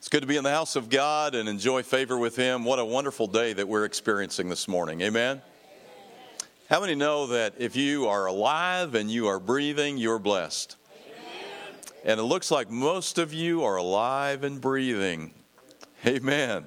It's good to be in the house of God and enjoy favor with Him. What a wonderful day that we're experiencing this morning. Amen? How many know that if you are alive and you are breathing, you're blessed? Amen. And it looks like most of you are alive and breathing. Amen.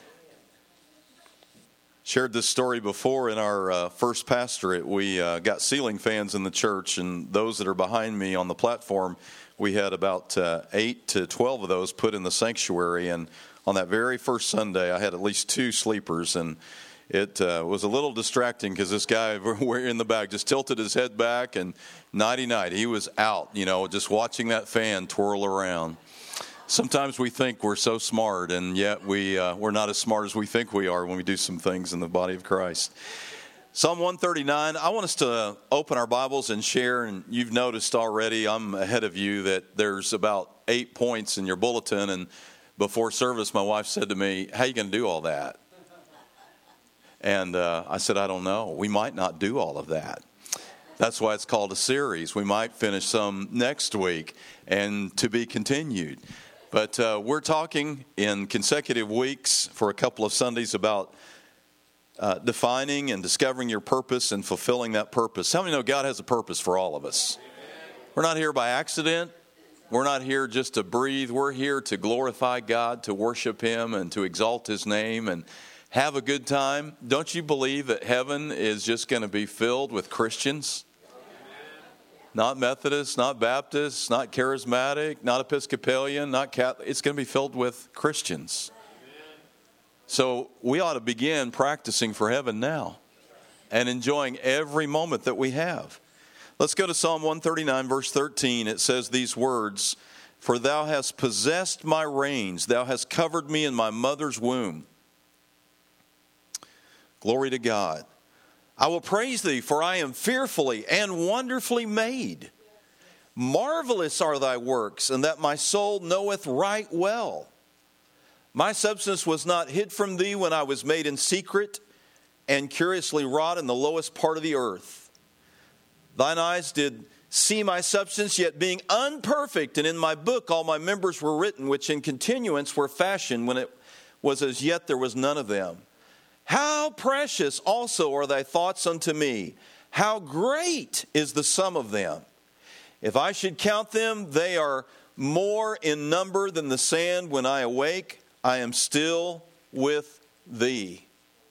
Shared this story before in our first pastorate. We got ceiling fans in the church, and those that are behind me on the platform, we had about 8 to 12 of those put in the sanctuary. And on that very first Sunday, I had at least 2 sleepers, and it was a little distracting because this guy in the back just tilted his head back, and nighty-night, he was out, just watching that fan twirl around. Sometimes we think we're so smart, and yet we're not as smart as we think we are when we do some things in the body of Christ. Psalm 139, I want us to open our Bibles and share, and you've noticed already, I'm ahead of you, that there's about 8 points in your bulletin, and before service, my wife said to me, how are you going to do all that? And I said, I don't know. We might not do all of that. That's why it's called a series. We might finish some next week, and to be continued. But we're talking in consecutive weeks for a couple of Sundays about defining and discovering your purpose and fulfilling that purpose. How many know God has a purpose for all of us? We're not here by accident. We're not here just to breathe. We're here to glorify God, to worship Him, and to exalt His name and have a good time. Don't you believe that heaven is just going to be filled with Christians? Not Methodist, not Baptist, not Charismatic, not Episcopalian, not Catholic. It's going to be filled with Christians. So we ought to begin practicing for heaven now and enjoying every moment that we have. Let's go to Psalm 139, verse 13. It says these words, "For thou hast possessed my reins, thou hast covered me in my mother's womb." Glory to God. "I will praise thee, for I am fearfully and wonderfully made. Marvelous are thy works, and that my soul knoweth right well. My substance was not hid from thee when I was made in secret and curiously wrought in the lowest part of the earth. Thine eyes did see my substance, yet being unperfect, and in my book all my members were written, which in continuance were fashioned when it was as yet there was none of them. How precious also are thy thoughts unto me! How great is the sum of them! If I should count them, they are more in number than the sand. When I awake, I am still with thee."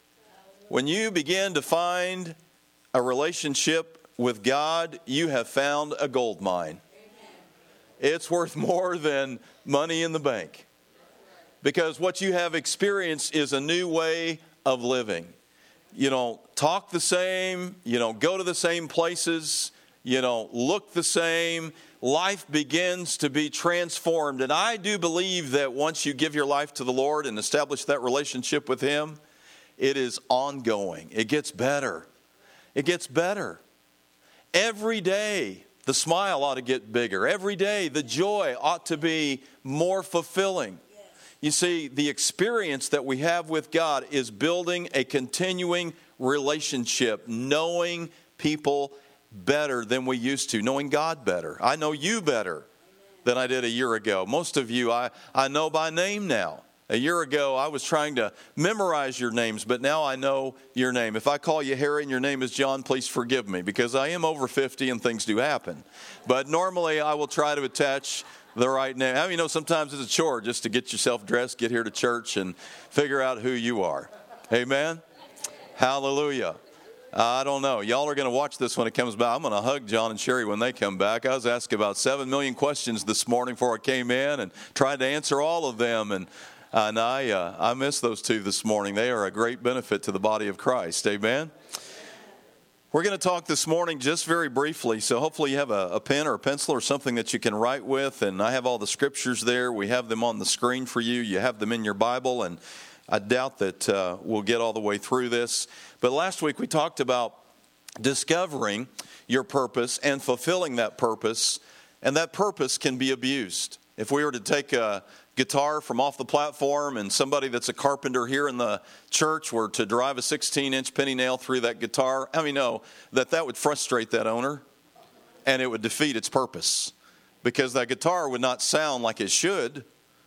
When you begin to find a relationship with God, you have found a gold mine. It's worth more than money in the bank. Because what you have experienced is a new way of living. You don't talk the same, you don't go to the same places, you don't look the same. Life begins to be transformed. And I do believe that once you give your life to the Lord and establish that relationship with Him, it is ongoing. It gets better. It gets better. Every day, the smile ought to get bigger. Every day, the joy ought to be more fulfilling. You see, the experience that we have with God is building a continuing relationship, knowing people better than we used to, knowing God better. I know you better than I did a year ago. Most of you I know by name now. A year ago, I was trying to memorize your names, but now I know your name. If I call you Harry and your name is John, please forgive me, because I am over 50 and things do happen. But normally, I will try to attach the right name. How many know sometimes it's a chore just to get yourself dressed, get here to church, and figure out who you are? Amen? Hallelujah. I don't know. Y'all are going to watch this when it comes back. I'm going to hug John and Sherry when they come back. I was asked about 7 million questions this morning before I came in and tried to answer all of them. And I missed those 2 this morning. They are a great benefit to the body of Christ. Amen? We're going to talk this morning just very briefly, so hopefully you have a pen or a pencil or something that you can write with, and I have all the scriptures there. We have them on the screen for you. You have them in your Bible, and I doubt that we'll get all the way through this. But last week we talked about discovering your purpose and fulfilling that purpose, and that purpose can be abused. If we were to take a guitar from off the platform and somebody that's a carpenter here in the church were to drive a 16-inch penny nail through that guitar, how many know that would frustrate that owner and it would defeat its purpose? Because that guitar would not sound like it should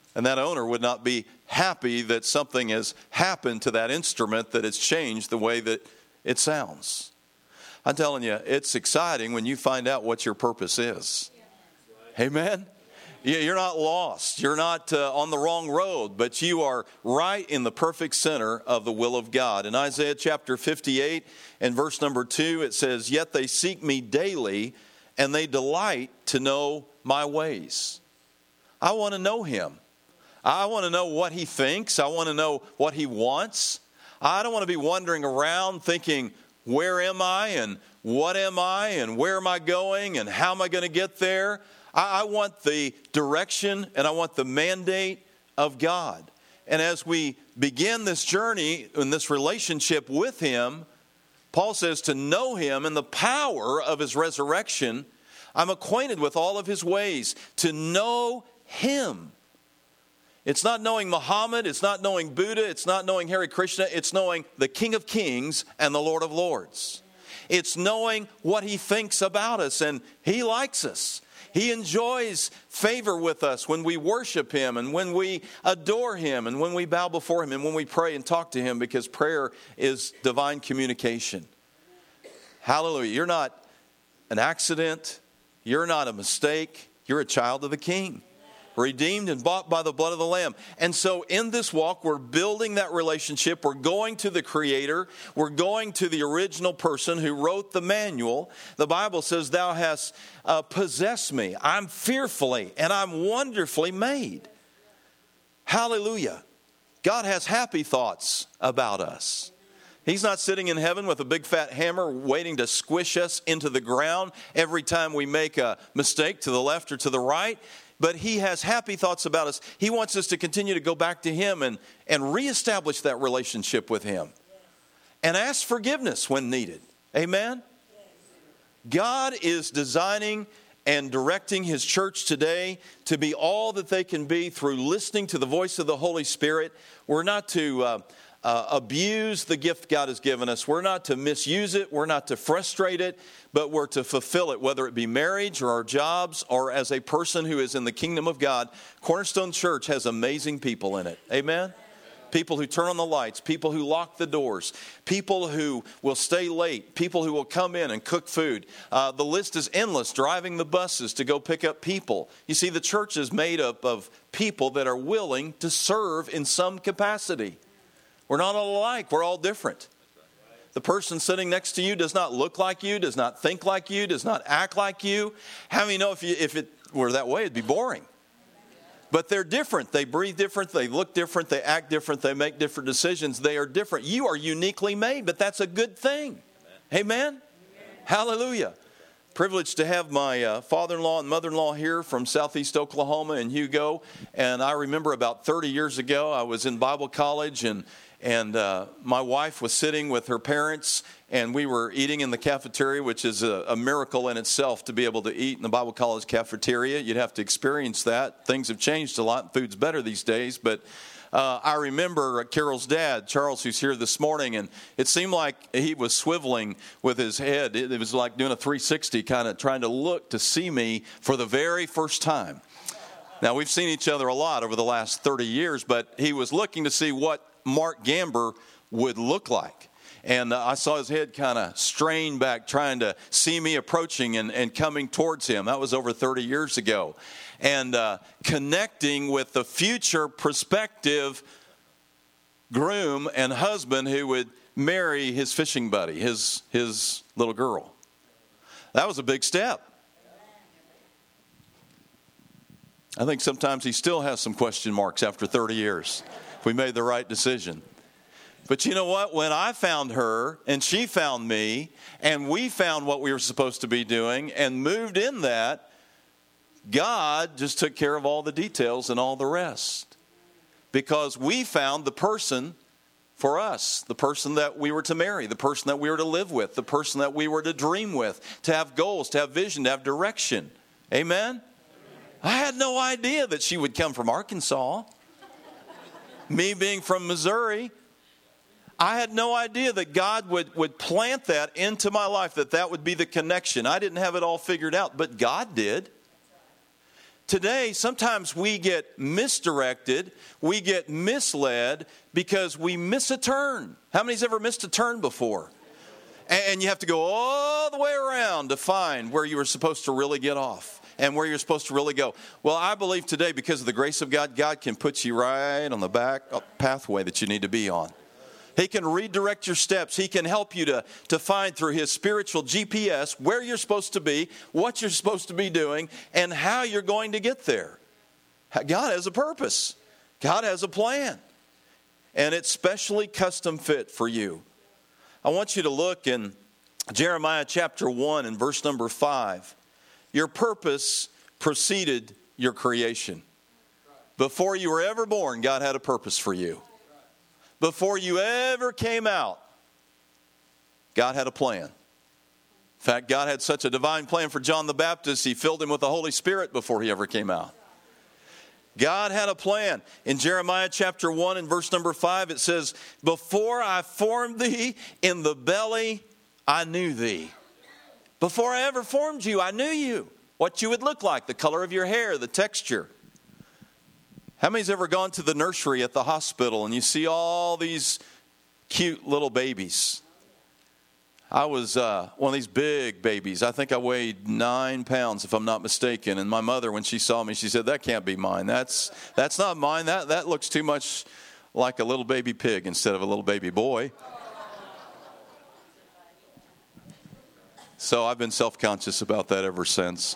And that owner would not be happy that something has happened to that instrument, that it's changed the way that it sounds. I'm telling you, it's exciting when you find out what your purpose is. Amen? You're not lost. You're not on the wrong road, but you are right in the perfect center of the will of God. In Isaiah chapter 58 and verse number 2, it says, "Yet they seek me daily, and they delight to know my ways." I want to know him. I want to know what he thinks. I want to know what he wants. I don't want to be wandering around thinking, where am I and what am I and where am I going and how am I going to get there? I want the direction and I want the mandate of God. And as we begin this journey in this relationship with him, Paul says to know him and the power of his resurrection, I'm acquainted with all of his ways, to know him. It's not knowing Muhammad, it's not knowing Buddha, it's not knowing Hare Krishna, it's knowing the King of Kings and the Lord of Lords. It's knowing what he thinks about us, and he likes us. He enjoys favor with us when we worship him and when we adore him and when we bow before him and when we pray and talk to him, because prayer is divine communication. Hallelujah. You're not an accident. You're not a mistake. You're a child of the King, redeemed and bought by the blood of the Lamb. And so in this walk, we're building that relationship. We're going to the Creator. We're going to the original person who wrote the manual. The Bible says, thou hast possessed me. I'm fearfully and I'm wonderfully made. Hallelujah. God has happy thoughts about us. He's not sitting in heaven with a big fat hammer waiting to squish us into the ground every time we make a mistake to the left or to the right. But he has happy thoughts about us. He wants us to continue to go back to him and reestablish that relationship with him. And ask forgiveness when needed. Amen? God is designing and directing his church today to be all that they can be through listening to the voice of the Holy Spirit. We're not to abuse the gift God has given us. We're not to misuse it. We're not to frustrate it, but we're to fulfill it, whether it be marriage or our jobs or as a person who is in the kingdom of God. Cornerstone Church has amazing people in it. Amen? People who turn on the lights, people who lock the doors, people who will stay late, people who will come in and cook food. The list is endless, driving the buses to go pick up people. You see, the church is made up of people that are willing to serve in some capacity. We're not all alike. We're all different. The person sitting next to you does not look like you, does not think like you, does not act like you. How many know if it were that way, it'd be boring? But they're different. They breathe different. They look different. They act different. They make different decisions. They are different. You are uniquely made, but that's a good thing. Amen? Amen. Hallelujah. Privileged to have my father-in-law and mother-in-law here from Southeast Oklahoma in Hugo. And I remember about 30 years ago, I was in Bible college and my wife was sitting with her parents, and we were eating in the cafeteria, which is a miracle in itself to be able to eat in the Bible college cafeteria. You'd have to experience that. Things have changed a lot. Food's better these days. But I remember Carol's dad, Charles, who's here this morning, and it seemed like he was swiveling with his head. It was like doing a 360, kind of trying to look to see me for the very first time. Now, we've seen each other a lot over the last 30 years, but he was looking to see what Mark Gamber would look like. And I saw his head kind of strain back, trying to see me approaching and coming towards him. That was over 30 years ago. And connecting with the future prospective groom and husband who would marry his fishing buddy, his little girl. That was a big step. I think sometimes he still has some question marks after 30 years. If we made the right decision. But you know what? When I found her and she found me and we found what we were supposed to be doing and moved in that, God just took care of all the details and all the rest. Because we found the person for us, the person that we were to marry, the person that we were to live with, the person that we were to dream with, to have goals, to have vision, to have direction. Amen? I had no idea that she would come from Arkansas. Me being from Missouri, I had no idea that God would plant that into my life, that would be the connection. I didn't have it all figured out, but God did. today, sometimes we get misdirected, we get misled because we miss a turn. How many's ever missed a turn before? And you have to go all the way around to find where you were supposed to really get off and where you're supposed to really go. Well, I believe today, because of the grace of God, God can put you right on the back pathway that you need to be on. He can redirect your steps. He can help you to find through His spiritual GPS where you're supposed to be, what you're supposed to be doing, and how you're going to get there. God has a purpose. God has a plan. And it's specially custom fit for you. I want you to look in Jeremiah chapter 1 and verse number 5. Your purpose preceded your creation. Before you were ever born, God had a purpose for you. Before you ever came out, God had a plan. In fact, God had such a divine plan for John the Baptist, He filled him with the Holy Spirit before he ever came out. God had a plan. In Jeremiah chapter 1 and verse number 5, it says, before I formed thee in the belly, I knew thee. Before I ever formed you, I knew you. What you would look like, the color of your hair, the texture. How many's ever gone to the nursery at the hospital and you see all these cute little babies? I was one of these big babies. I think I weighed 9 pounds, if I'm not mistaken. And my mother, when she saw me, she said, that can't be mine. That's not mine. That looks too much like a little baby pig instead of a little baby boy. So I've been self-conscious about that ever since.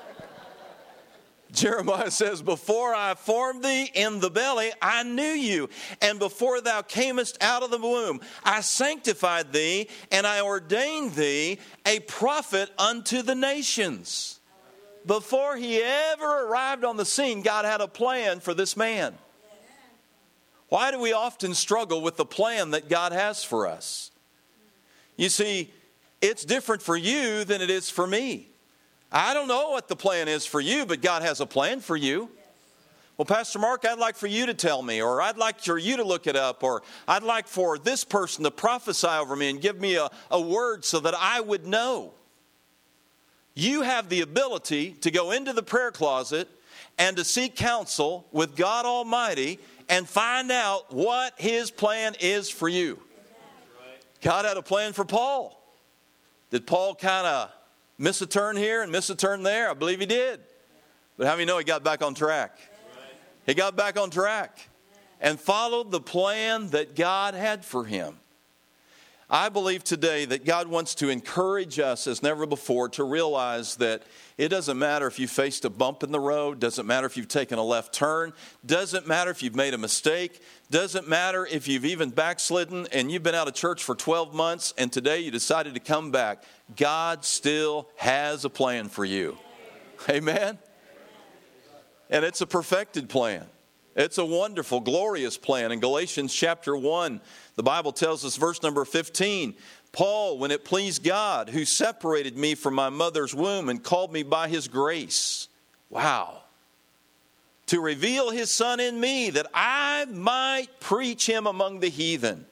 Jeremiah says, before I formed thee in the belly, I knew you. And before thou camest out of the womb, I sanctified thee, and I ordained thee a prophet unto the nations. Before he ever arrived on the scene, God had a plan for this man. Why do we often struggle with the plan that God has for us? You see, it's different for you than it is for me. I don't know what the plan is for you, but God has a plan for you. Well, Pastor Mark, I'd like for you to tell me, or I'd like for you to look it up, or I'd like for this person to prophesy over me and give me a word so that I would know. You have the ability to go into the prayer closet and to seek counsel with God Almighty and find out what His plan is for you. God had a plan for Paul. Did Paul kind of miss a turn here and miss a turn there? I believe he did. But how many know he got back on track? He got back on track and followed the plan that God had for him. I believe today that God wants to encourage us as never before to realize that it doesn't matter if you faced a bump in the road, doesn't matter if you've taken a left turn, doesn't matter if you've made a mistake, doesn't matter if you've even backslidden and you've been out of church for 12 months and today you decided to come back. God still has a plan for you. Amen? And it's a perfected plan. It's a wonderful, glorious plan. In Galatians chapter 1, the Bible tells us, verse number 15, Paul, when it pleased God, who separated me from my mother's womb and called me by His grace. Wow. To reveal His Son in me, that I might preach Him among the heathen.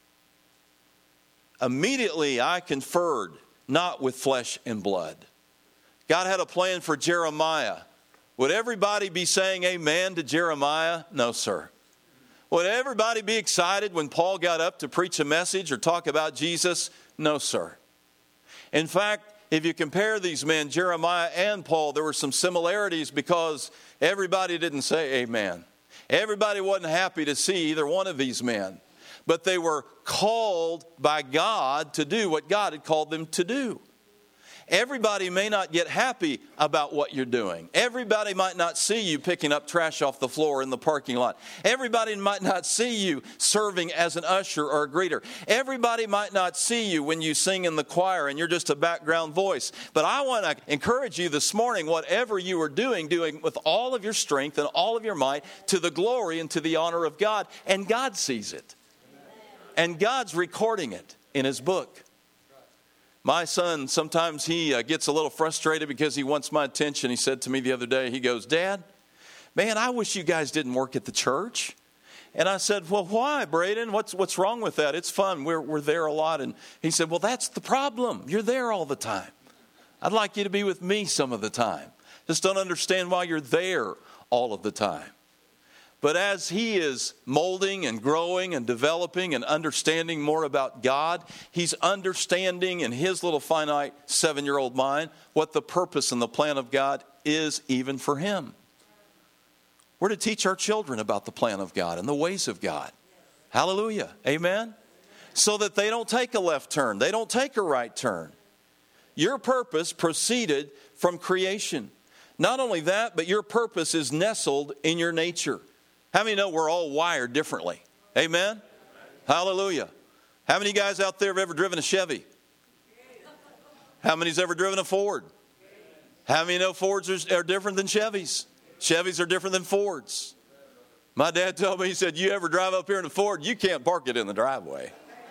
Immediately I conferred, not with flesh and blood. God had a plan for Jeremiah. Would everybody be saying amen to Jeremiah? No, sir. Would everybody be excited when Paul got up to preach a message or talk about Jesus? No, sir. In fact, if you compare these men, Jeremiah and Paul, there were some similarities because everybody didn't say amen. Everybody wasn't happy to see either one of these men. But they were called by God to do what God had called them to do. Everybody may not get happy about what you're doing. Everybody might not see you picking up trash off the floor in the parking lot. Everybody might not see you serving as an usher or a greeter. Everybody might not see you when you sing in the choir and you're just a background voice. But I want to encourage you this morning, whatever you are doing with all of your strength and all of your might to the glory and to the honor of God. And God sees it. And God's recording it in His book. My son, sometimes he gets a little frustrated because he wants my attention. He said to me the other day, he goes, Dad, man, I wish you guys didn't work at the church. And I said, well, why, Braden? What's wrong with that? It's fun. We're there a lot. And he said, well, that's the problem. You're there all the time. I'd like you to be with me some of the time. Just don't understand why you're there all of the time. But as he is molding and growing and developing and understanding more about God, he's understanding in his little finite 7-year-old mind what the purpose and the plan of God is even for him. We're to teach our children about the plan of God and the ways of God. Hallelujah. Amen. So that they don't take a left turn. They don't take a right turn. Your purpose proceeded from creation. Not only that, but your purpose is nestled in your nature. How many know we're all wired differently? Amen? Hallelujah. How many guys out there have ever driven a Chevy? How many's ever driven a Ford? How many know Fords are different than Chevys? Chevys are different than Fords. My dad told me, he said, you ever drive up here in a Ford, you can't park it in the driveway.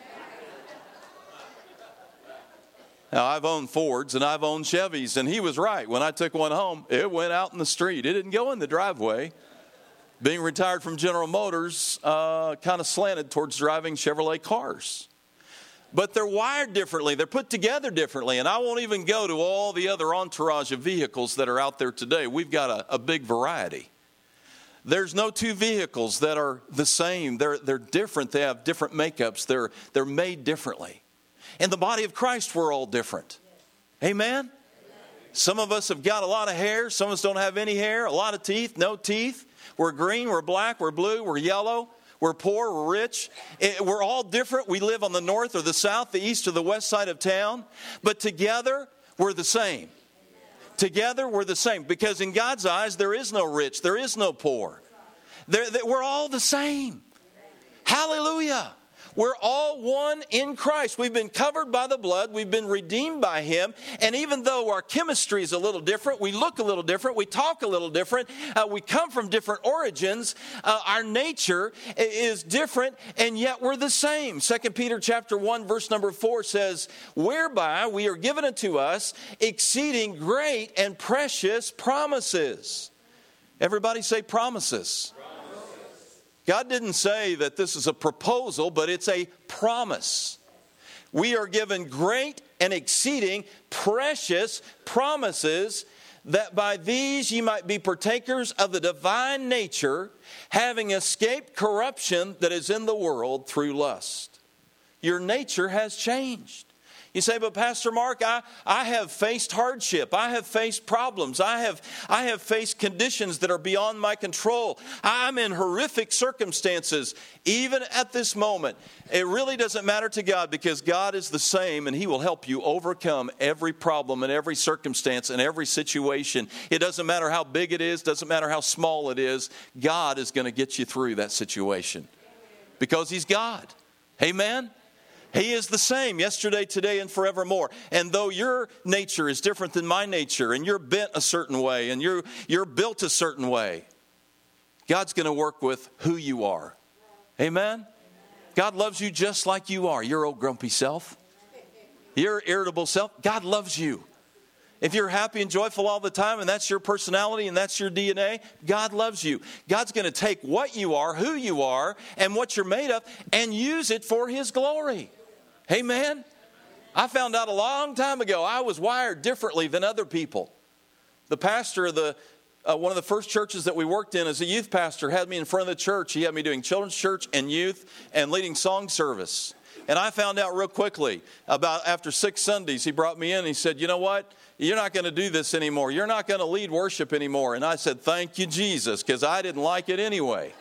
Now, I've owned Fords and I've owned Chevys, and he was right. When I took one home, it went out in the street. It didn't go in the driveway. Being retired from General Motors, kind of slanted towards driving Chevrolet cars. But they're wired differently. They're put together differently. And I won't even go to all the other entourage of vehicles that are out there today. We've got a big variety. There's no two vehicles that are the same. They're different. They have different makeups. They're made differently. In the body of Christ, we're all different. Amen? Some of us have got a lot of hair. Some of us don't have any hair. A lot of teeth, no teeth. We're green, we're black, we're blue, we're yellow, we're poor, we're rich. We're all different. We live on the north or the south, the east or the west side of town. But together, we're the same. Together, we're the same. Because in God's eyes, there is no rich, there is no poor. We're all the same. Hallelujah. We're all one in Christ. We've been covered by the blood. We've been redeemed by him. And even though our chemistry is a little different, we look a little different, we talk a little different, we come from different origins, our nature is different, and yet we're the same. 2 Peter chapter 1, verse number 4 says, whereby we are given unto us exceeding great and precious promises. Everybody say promises. God didn't say that this is a proposal, but it's a promise. We are given great and exceeding precious promises, that by these ye might be partakers of the divine nature, having escaped corruption that is in the world through lust. Your nature has changed. You say, but Pastor Mark, I have faced hardship. I have faced problems. I have faced conditions that are beyond my control. I'm in horrific circumstances. Even at this moment, it really doesn't matter to God, because God is the same, and he will help you overcome every problem and every circumstance and every situation. It doesn't matter how big it is. Doesn't matter how small it is. God is going to get you through that situation because he's God. Amen? He is the same yesterday, today, and forevermore. And though your nature is different than my nature, and you're bent a certain way, and you're built a certain way, God's going to work with who you are. Amen? God loves you just like you are. Your old grumpy self, your irritable self, God loves you. If you're happy and joyful all the time, and that's your personality and that's your DNA, God loves you. God's going to take what you are, who you are, and what you're made of, and use it for his glory. Amen? I found out a long time ago I was wired differently than other people. The pastor of one of the first churches that we worked in as a youth pastor had me in front of the church. He had me doing children's church and youth and leading song service. And I found out real quickly, about after 6 Sundays, he brought me in and he said, you know what? You're not going to do this anymore. You're not going to lead worship anymore. And I said, thank you, Jesus, because I didn't like it anyway.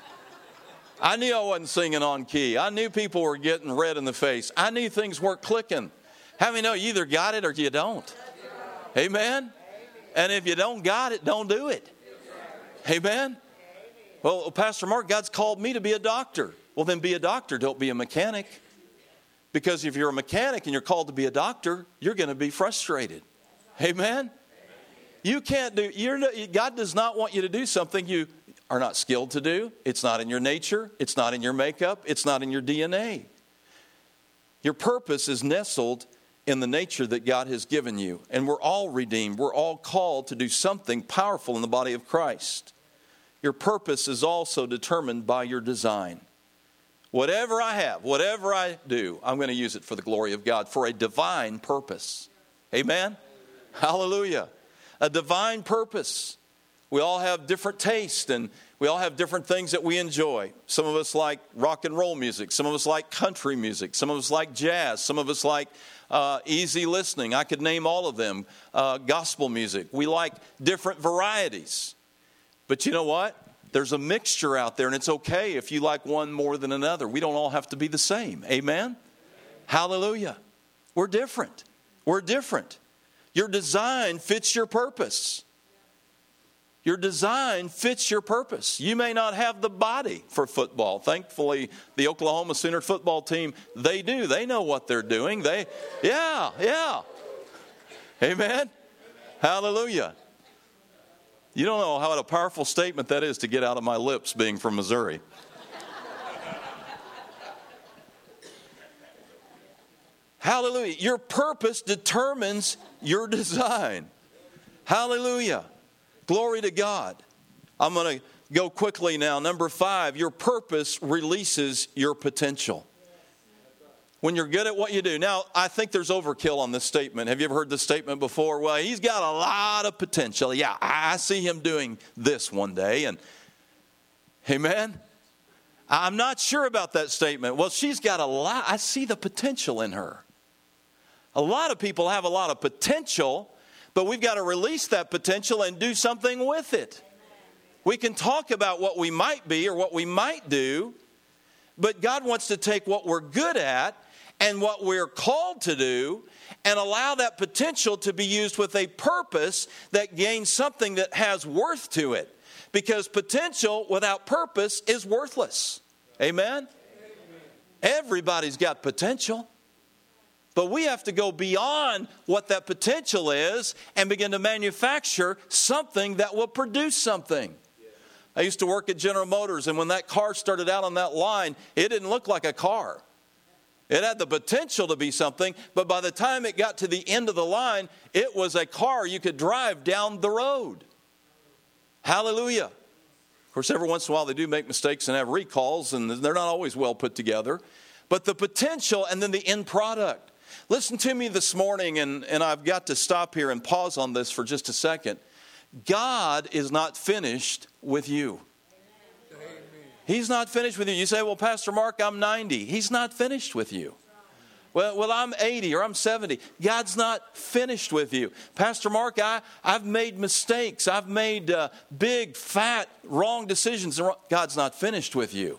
I knew I wasn't singing on key. I knew people were getting red in the face. I knew things weren't clicking. How many know you either got it or you don't? Amen? And if you don't got it, don't do it. Amen? Well, Pastor Mark, God's called me to be a doctor. Well, then be a doctor. Don't be a mechanic. Because if you're a mechanic and you're called to be a doctor, you're going to be frustrated. Amen? You can't do, God does not want you to do something you are not skilled to do. It's not in your nature. It's not in your makeup. It's not in your DNA. Your purpose is nestled in the nature that God has given you. And we're all redeemed. We're all called to do something powerful in the body of Christ. Your purpose is also determined by your design. Whatever I have, whatever I do, I'm going to use it for the glory of God, for a divine purpose. Amen? Hallelujah. a divine purpose. We all have different tastes and we all have different things that we enjoy. Some of us like rock and roll music. Some of us like country music. Some of us like jazz. Some of us like easy listening. I could name all of them. Gospel music. We like different varieties. But you know what? There's a mixture out there, and it's okay if you like one more than another. We don't all have to be the same. Amen? Hallelujah. We're different. We're different. Your design fits your purpose. Your design fits your purpose. You may not have the body for football. Thankfully, the Oklahoma Sooner football team, they do. They know what they're doing. Yeah. Amen? Hallelujah. You don't know what a powerful statement that is to get out of my lips being from Missouri. Hallelujah. Your purpose determines your design. Hallelujah. Glory to God. I'm going to go quickly now. Number 5, your purpose releases your potential. When you're good at what you do. Now, I think there's overkill on this statement. Have you ever heard this statement before? Well, he's got a lot of potential. Yeah, I see him doing this one day. And amen? I'm not sure about that statement. Well, she's got a lot. I see the potential in her. A lot of people have a lot of potential, but we've got to release that potential and do something with it. We can talk about what we might be or what we might do, but God wants to take what we're good at and what we're called to do and allow that potential to be used with a purpose that gains something that has worth to it. Because potential without purpose is worthless. Amen? Everybody's got potential. But we have to go beyond what that potential is and begin to manufacture something that will produce something. I used to work at General Motors, and when that car started out on that line, it didn't look like a car. It had the potential to be something, but by the time it got to the end of the line, it was a car you could drive down the road. Hallelujah. Of course, every once in a while they do make mistakes and have recalls, and they're not always well put together. But the potential and then the end product. Listen to me this morning, and I've got to stop here and pause on this for just a second. God is not finished with you. Amen. He's not finished with you. You say, well, Pastor Mark, I'm 90. He's not finished with you. Well, I'm 80 or I'm 70. God's not finished with you. Pastor Mark, I've made mistakes. I've made big, fat, wrong decisions. God's not finished with you.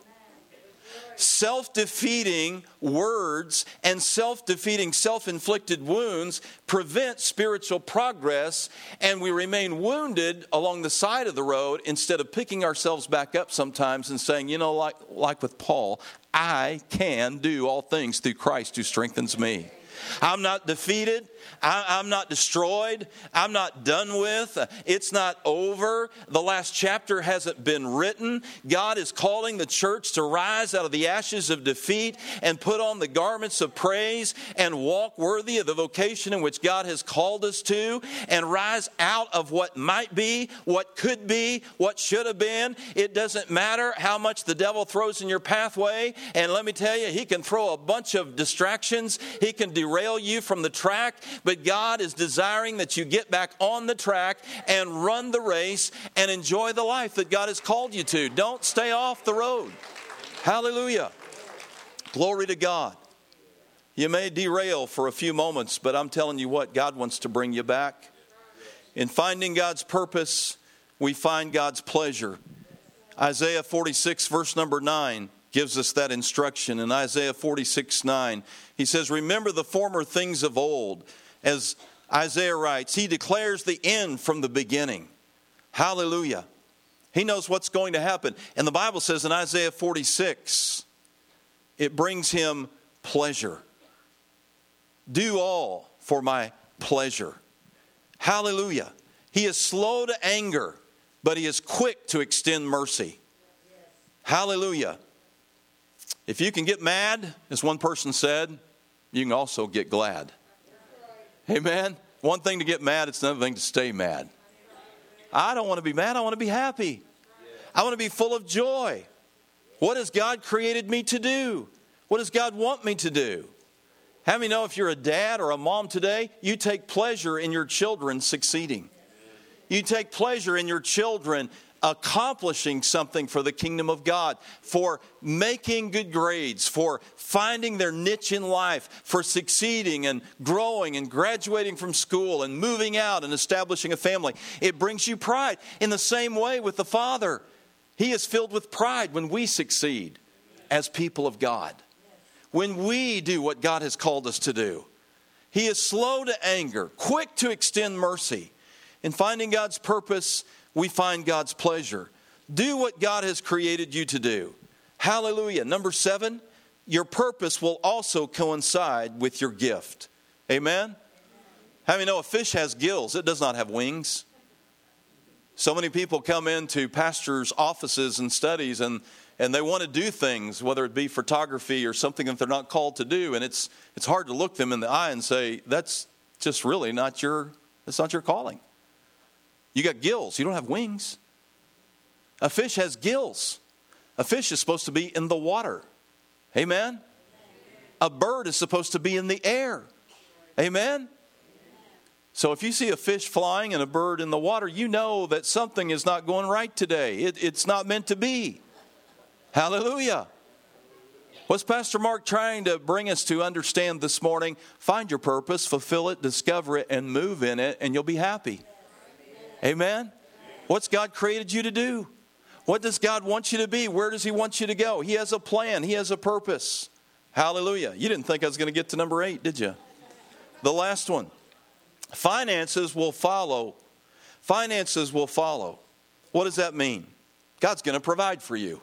Self-defeating words and self-defeating, self-inflicted wounds prevent spiritual progress, and we remain wounded along the side of the road instead of picking ourselves back up sometimes and saying, you know, like with Paul, I can do all things through Christ who strengthens me. I'm not defeated. I'm not destroyed. I'm not done with. It's not over. The last chapter hasn't been written. God is calling the church to rise out of the ashes of defeat and put on the garments of praise and walk worthy of the vocation in which God has called us to, and rise out of what might be, what could be, what should have been. It doesn't matter how much the devil throws in your pathway. And let me tell you, he can throw a bunch of distractions. He can derail you from the track. But God is desiring that you get back on the track and run the race and enjoy the life that God has called you to. Don't stay off the road. Hallelujah. Glory to God. You may derail for a few moments, but I'm telling you what, God wants to bring you back. In finding God's purpose, we find God's pleasure. Isaiah 46, verse number 9. Gives us that instruction. In Isaiah 46:9, he says, remember the former things of old. As Isaiah writes, he declares the end from the beginning. Hallelujah. He knows what's going to happen. And the Bible says in Isaiah 46, it brings him pleasure. Do all for my pleasure. Hallelujah. He is slow to anger, but he is quick to extend mercy. Hallelujah. If you can get mad, as one person said, you can also get glad. Amen? One thing to get mad, it's another thing to stay mad. I don't want to be mad, I want to be happy. I want to be full of joy. What has God created me to do? What does God want me to do? How many know if you're a dad or a mom today, you take pleasure in your children succeeding? You take pleasure in your children accomplishing something for the kingdom of God, for making good grades, for finding their niche in life, for succeeding and growing and graduating from school and moving out and establishing a family. It brings you pride. In the same way with the Father, He is filled with pride when we succeed as people of God, when we do what God has called us to do. He is slow to anger, quick to extend mercy. In finding God's purpose, we find God's pleasure. Do what God has created you to do. Hallelujah. Number 7, your purpose will also coincide with your gift. Amen? How many know a fish has gills? It does not have wings. So many people come into pastors' offices and studies and they want to do things, whether it be photography or something that they're not called to do. And it's hard to look them in the eye and say, that's just really not your calling. You got gills. You don't have wings. A fish has gills. A fish is supposed to be in the water. Amen? A bird is supposed to be in the air. Amen? So if you see a fish flying and a bird in the water, you know that something is not going right today. It's not meant to be. Hallelujah. What's Pastor Mark trying to bring us to understand this morning? Find your purpose, fulfill it, discover it, and move in it, and you'll be happy. Amen? What's God created you to do? What does God want you to be? Where does He want you to go? He has a plan. He has a purpose. Hallelujah. You didn't think I was going to get to number 8, did you? The last one. Finances will follow. Finances will follow. What does that mean? God's going to provide for you.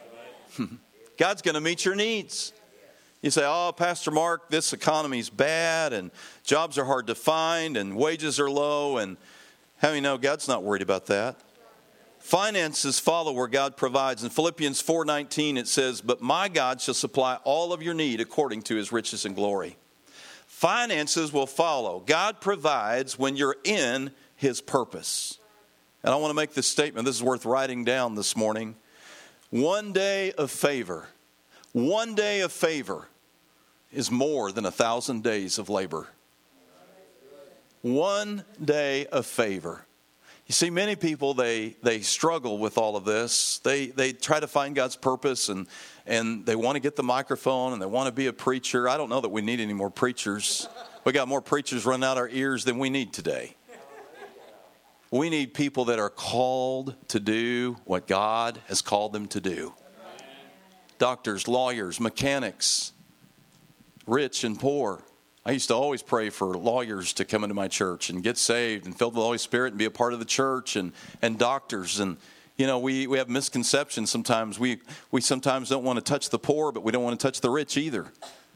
God's going to meet your needs. You say, oh, Pastor Mark, this economy's bad and jobs are hard to find and wages are low. And how many know God's not worried about that? Finances follow where God provides. In Philippians 4:19 it says, but my God shall supply all of your need according to His riches and glory. Finances will follow. God provides when you're in His purpose. And I want to make this statement. This is worth writing down this morning. One day of favor is more than 1,000 days of labor. One day of favor. You see, many people, they struggle with all of this. They try to find God's purpose and they want to get the microphone and they want to be a preacher. I don't know that we need any more preachers. We got more preachers running out our ears than we need today. We need people that are called to do what God has called them to do. Doctors, lawyers, mechanics, rich and poor. I used to always pray for lawyers to come into my church and get saved and filled with the Holy Spirit and be a part of the church and doctors. And, you know, we have misconceptions sometimes. We sometimes don't want to touch the poor, but we don't want to touch the rich either.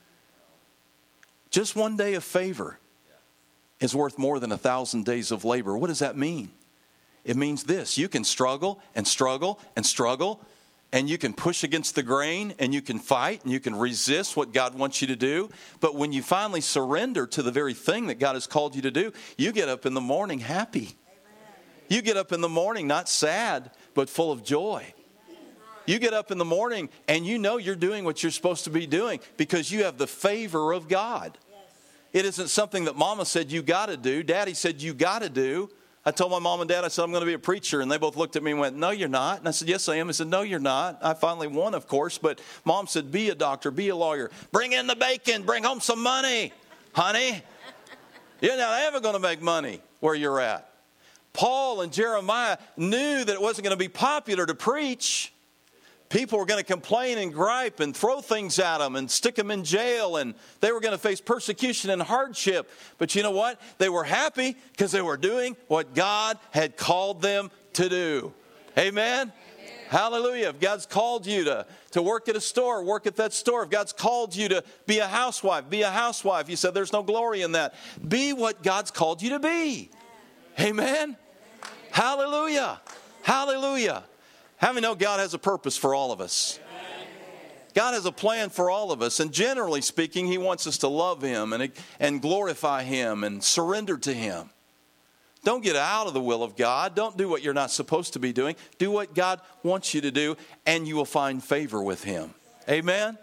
Just one day of favor is worth more than 1,000 days of labor. What does that mean? It means this. You can struggle and struggle and struggle, and you can push against the grain, and you can fight, and you can resist what God wants you to do. But when you finally surrender to the very thing that God has called you to do, you get up in the morning happy. You get up in the morning not sad, but full of joy. You get up in the morning, and you know you're doing what you're supposed to be doing because you have the favor of God. It isn't something that Mama said you got to do. Daddy said you got to do. I told my mom and dad, I said, I'm going to be a preacher. And they both looked at me and went, no, you're not. And I said, yes, I am. I said, no, you're not. I finally won, of course. But Mom said, be a doctor, be a lawyer. Bring in the bacon. Bring home some money, honey. You're not ever going to make money where you're at. Paul and Jeremiah knew that it wasn't going to be popular to preach. People were going to complain and gripe and throw things at them and stick them in jail, and they were going to face persecution and hardship. But you know what? They were happy because they were doing what God had called them to do. Amen? Hallelujah. If God's called you to work at a store, work at that store. If God's called you to be a housewife, be a housewife. You said there's no glory in that. Be what God's called you to be. Amen? Hallelujah. Hallelujah. How many know God has a purpose for all of us? God has a plan for all of us. And generally speaking, He wants us to love Him and glorify Him and surrender to Him. Don't get out of the will of God. Don't do what you're not supposed to be doing. Do what God wants you to do, and you will find favor with Him. Amen?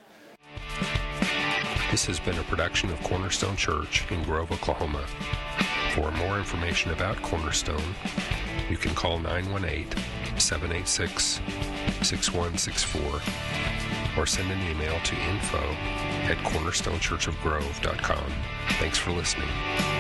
This has been a production of Cornerstone Church in Grove, Oklahoma. For more information about Cornerstone, You can call 918-786-6164 or send an email to info@cornerstonechurchofgrove.com. Thanks for listening.